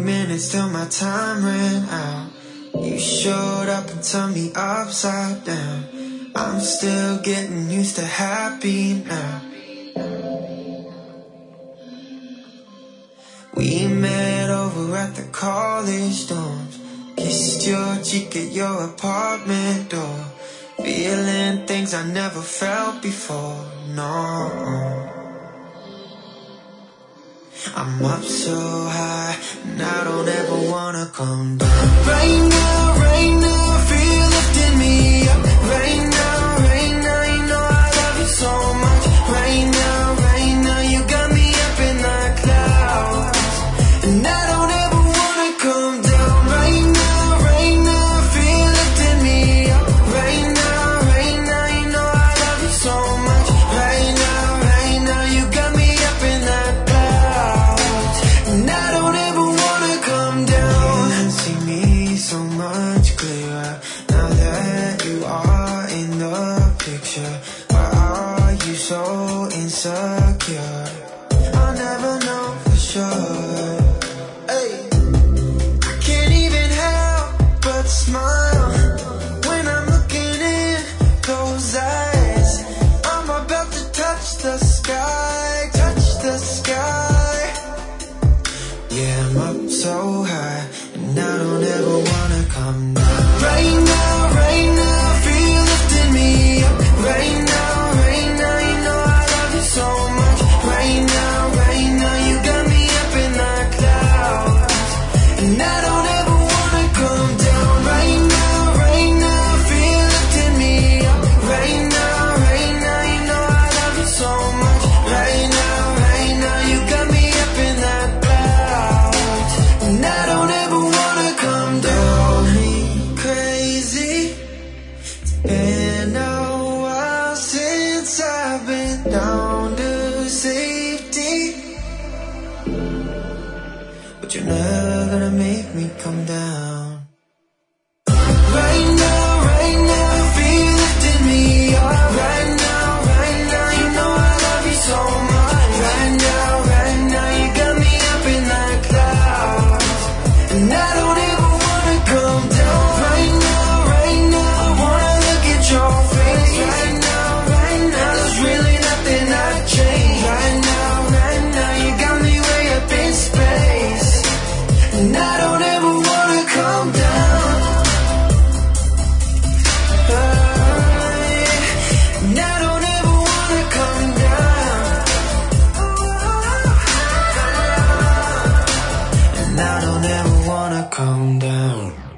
minutes till my time ran out. You showed up and turned me upside down. I'm still getting used to happy now. We met over at the college dorms. Kissed your cheek at your apartment door. Feeling things I never felt before, no. I'm up so high, and I don't ever wanna come down. Right now, feel lifting me up. Right now, you know I love you so much. Right now, you got me up in the clouds, and I don't ever wanna come down. Right now, feel lifting me up. Right now, you know I love you so much. Right now, you got me up in the clouds, and I don't ever wanna come down. You see me so much clearer now that you are in the picture. Why are you so insecure? I'll never know for sure. Hey, I can't even help but smile when I'm looking in those eyes. I'm about to touch the sky, touch the sky. Yeah, I'm up so high, and I don't ever wanna come down. Right now, feel lifting me up. Right now, you know I love you so much. Right now, you got me up in the clouds, and I don't ever wanna come down. Right now, feel lifting me up. Right now, you know I love you so much. Right now, you got me up in the clouds, and I don't ever wanna come down. Me crazy, it's been a while since I've been down to safety, but you're never gonna make me come down. Right now, feel lifting me up. Right now, you know I love you so much. Right now, you got me up in the clouds, and I don't ever wanna come down. Right now, I wanna look at your face. Right now, there's really nothing I'd change. Right now, you got me way up in space, and I don't ever wanna come down. And I don't ever wanna come down. And I don't ever wanna come down.